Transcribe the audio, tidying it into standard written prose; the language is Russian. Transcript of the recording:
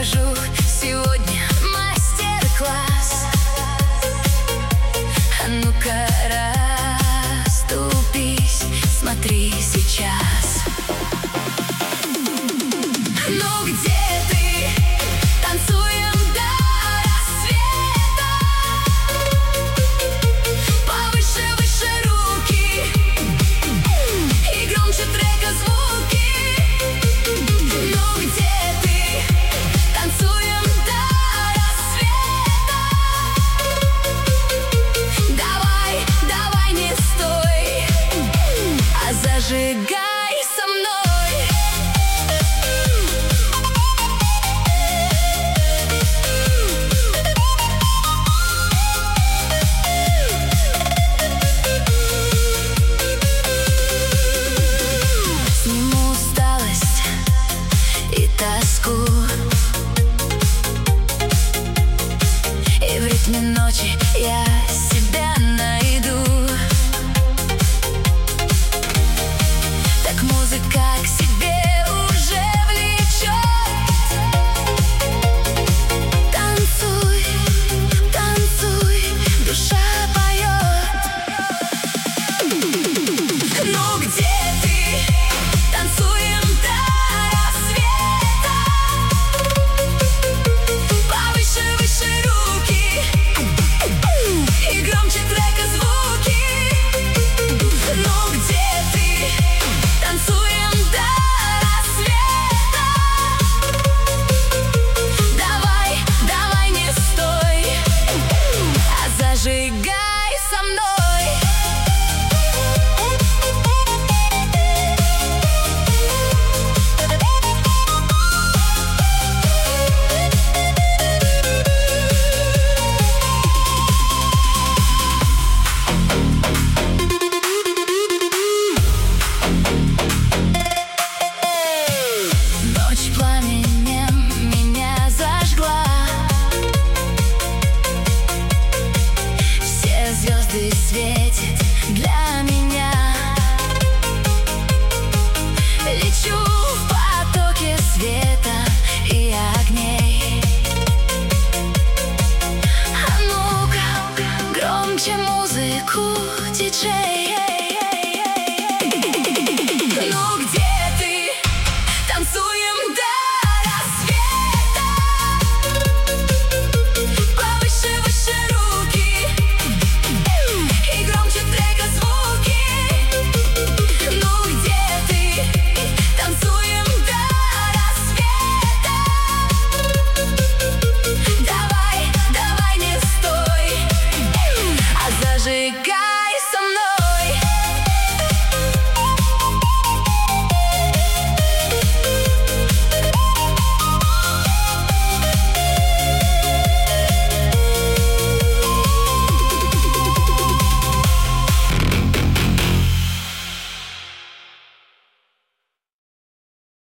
покажу сегодня мастер-класс. А ну-ка, расступись, смотри сейчас. Ну где ты? Танцуем до рассвета. Повыше, выше руки и громче трека звуки. Ну где ты? Танцуем до рассвета. Давай, давай, не стой, а зажигай со мной. Сниму усталость и тоску, и в ритме ночи я